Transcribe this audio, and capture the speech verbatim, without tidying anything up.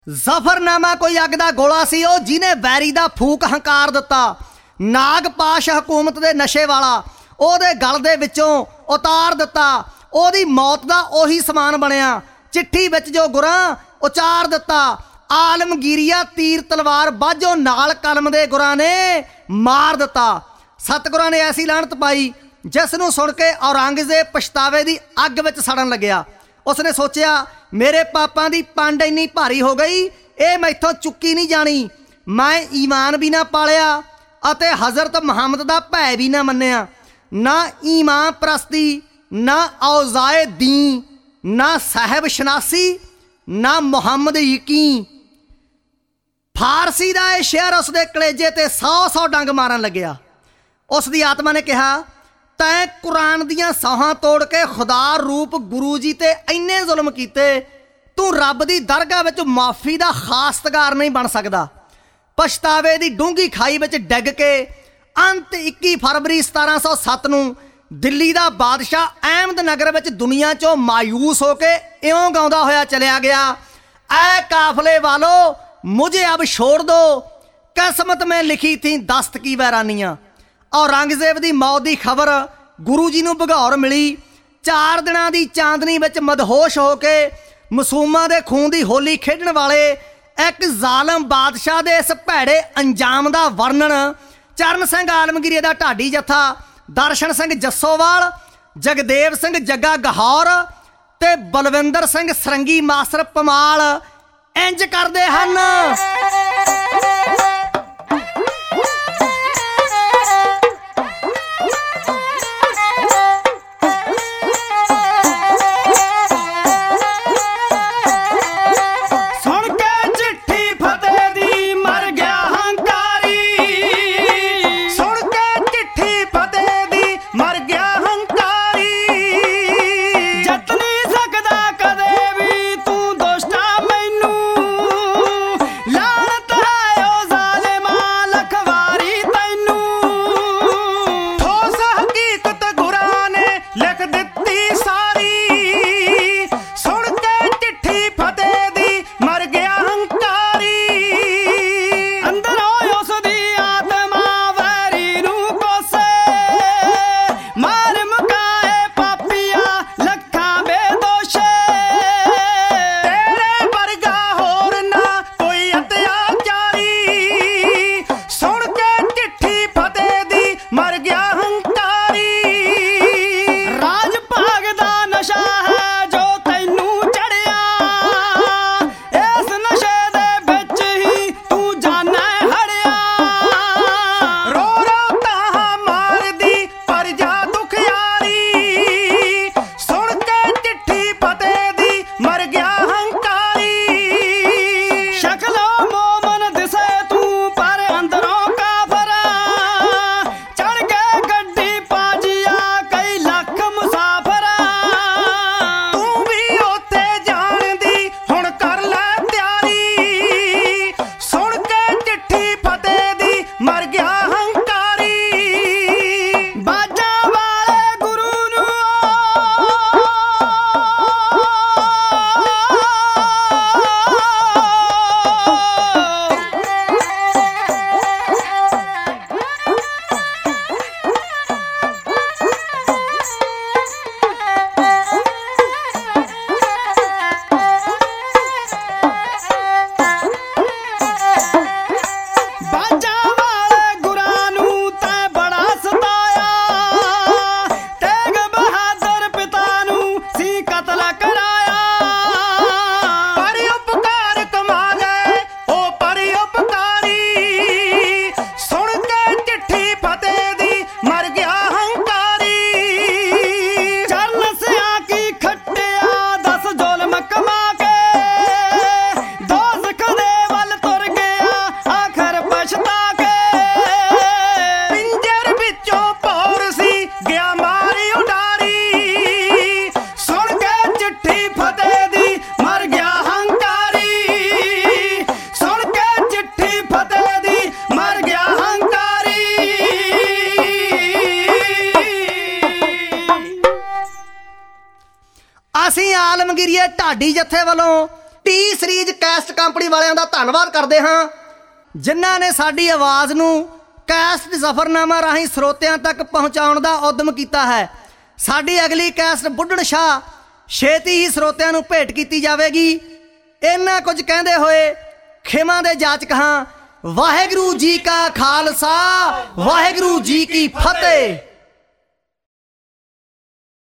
ਜ਼ਫਰਨਾਮਾ ਕੋਈ ਅੱਗ ਦਾ ਗੋਲਾ ਸੀ, ਉਹ ਜਿਹਨੇ ਵੈਰੀ ਦਾ ਫੂਕ ਹੰਕਾਰ ਦਿੱਤਾ। ਨਾਗਪਾਸ਼ ਹਕੂਮਤ ਦੇ ਨਸ਼ੇ ਵਾਲਾ ਉਹਦੇ ਗਲ ਦੇ ਵਿੱਚੋਂ ਉਤਾਰ ਦਿੱਤਾ। ਉਹਦੀ ਮੌਤ ਦਾ ਉਹੀ ਸਮਾਨ ਬਣਿਆ। ਚਿੱਠੀ ਵਿੱਚ ਜੋ ਗੁਰਾਂ ਉਚਾਰ ਦਿੱਤਾ, ਆਲਮਗੀਰੀਆ ਤੀਰ ਤਲਵਾਰ ਬਾਝੋਂ ਨਾਲ ਕਲਮ ਦੇ ਗੁਰਾਂ ਨੇ ਮਾਰ ਦਿੱਤਾ। ਸਤਿਗੁਰਾਂ ਨੇ ਐਸੀ ਲਾਹਨਤ ਪਾਈ ਜਿਸ ਨੂੰ ਸੁਣ ਕੇ ਔਰੰਗਜ਼ੇਬ ਪਛਤਾਵੇ ਦੀ ਅੱਗ ਵਿੱਚ ਸੜਨ ਲੱਗਿਆ। ਉਸਨੇ ਸੋਚਿਆ, ਮੇਰੇ ਪਾਪਾਂ ਦੀ ਪੰਡ ਇੰਨੀ ਭਾਰੀ ਹੋ ਗਈ, ਇਹ ਮੈਥੋਂ ਚੁੱਕੀ ਨਹੀਂ ਜਾਣੀ। ਮੈਂ ਈਮਾਨ ਵੀ ਨਾ ਪਾਲਿਆ ਅਤੇ ਹਜ਼ਰਤ ਮੁਹੰਮਦ ਦਾ ਭੈ ਵੀ ਨਾ ਮੰਨਿਆ। ਨਾ ਈਮਾਨ ਪ੍ਰਸਤੀ, ਨਾ ਔਜ਼ਾਏ ਦੀਨ, ਨਾ ਸਾਹਿਬ ਸ਼ਨਾਸੀ, ਨਾ ਮੁਹੰਮਦ ਯਕੀਨ। ਫਾਰਸੀ ਦਾ ਇਹ ਸ਼ੇਰ ਉਸਦੇ ਕਲੇਜੇ ਤੇ ਸੌ ਸੌ ਡੰਗ ਮਾਰਨ ਲੱਗਿਆ। ਉਸ ਦੀ ਆਤਮਾ ਨੇ ਕਿਹਾ, ਤੈਂ ਕੁਰਾਨ ਦੀਆਂ ਸੌਹਾਂ ਤੋੜ ਕੇ ਖੁਦਾ ਰੂਪ ਗੁਰੂ ਜੀ ਤੇ ਇੰਨੇ ਜ਼ੁਲਮ ਕੀਤੇ, ਤੂੰ ਰੱਬ ਦੀ ਦਰਗਾਹ ਵਿੱਚ ਮਾਫੀ ਦਾ ਖਾਸਤਗਾਰ ਨਹੀਂ ਬਣ ਸਕਦਾ। ਪਛਤਾਵੇ ਦੀ ਡੂੰਘੀ ਖਾਈ ਵਿੱਚ ਡਿੱਗ ਕੇ ਅੰਤ ਇੱਕੀ ਫਰਵਰੀ ਸਤਾਰਾਂ ਸੌ ਸੱਤ ਨੂੰ ਦਿੱਲੀ ਦਾ ਬਾਦਸ਼ਾਹ ਅਹਿਮਦ ਨਗਰ ਵਿੱਚ ਦੁਨੀਆ 'ਚੋਂ ਮਾਯੂਸ ਹੋ ਕੇ ਇਉਂ ਗਾਉਂਦਾ ਹੋਇਆ ਚਲਿਆ ਗਿਆ, ਐ ਕਾਫਲੇ ਵਾਲੋ ਮੁਝੇ ਅਬ ਛੋੜ ਦੋ, ਕਿਸਮਤ ਮੈਂ ਲਿਖੀ ਥੀ ਦਸਤ ਕੀ ਵੈਰਾਨੀਆਂ। ਔਰੰਗਜ਼ੇਬ ਦੀ ਮੌਤ ਦੀ ਖਬਰ ਗੁਰੂ ਜੀ ਨੂੰ ਭਗੌਰ ਮਿਲੀ। ਚਾਰ ਦਿਨਾਂ ਦੀ ਚਾਂਦਨੀ ਵਿੱਚ ਮਦਹੋਸ਼ ਹੋ ਕੇ ਮਾਸੂਮਾਂ ਦੇ ਖੂਨ ਦੀ ਹੋਲੀ ਖੇਡਣ ਵਾਲੇ ਇੱਕ ਜ਼ਾਲਮ ਬਾਦਸ਼ਾਹ ਦੇ ਇਸ ਭੈੜੇ ਅੰਜਾਮ ਦਾ ਵਰਣਨ ਚਰਨ ਸਿੰਘ ਆਲਮਗੀਰ ਦਾ ਢਾਡੀ ਜੱਥਾ, ਦਰਸ਼ਨ ਸਿੰਘ ਜੱਸੋਵਾਲ, ਜਗਦੇਵ ਸਿੰਘ ਜੱਗਾ ਗਹੌਰ ਤੇ ਬਲਵਿੰਦਰ ਸਿੰਘ ਸਰੰਗੀ ਮਾਸਟਰ ਪਮਾਲ ਇੰਜ ਕਰਦੇ ਹਨ। ਅਸੀਂ ਆਲਮਗੀਰੀਏ ਢਾਡੀ ਜੱਥੇ ਵੱਲੋਂ ਟੀ ਸੀਰੀਜ਼ ਕੈਸਟ ਕੰਪਨੀ ਵਾਲਿਆਂ ਦਾ ਧੰਨਵਾਦ ਕਰਦੇ ਹਾਂ, ਜਿਨ੍ਹਾਂ ਨੇ ਸਾਡੀ ਆਵਾਜ਼ ਨੂੰ ਕੈਸਟ ਜ਼ਫਰਨਾਮਾ ਰਾਹੀਂ ਸਰੋਤਿਆਂ ਤੱਕ ਪਹੁੰਚਾਉਣ ਦਾ ਉਦਮ ਕੀਤਾ ਹੈ। ਸਾਡੀ ਅਗਲੀ ਕੈਸਟ ਬੁੱਢਣ ਸ਼ਾਹ ਛੇਤੀ ਹੀ ਸਰੋਤਿਆਂ ਨੂੰ ਭੇਟ ਕੀਤੀ ਜਾਵੇਗੀ। ਇੰਨਾ ਕੁਝ ਕਹਿੰਦੇ ਹੋਏ ਖਿਮਾ ਦੇ ਜਾਚਕ ਹਾਂ। ਵਾਹਿਗੁਰੂ ਜੀ ਕਾ ਖਾਲਸਾ, ਵਾਹਿਗੁਰੂ ਜੀ ਕੀ ਫਤਿਹ।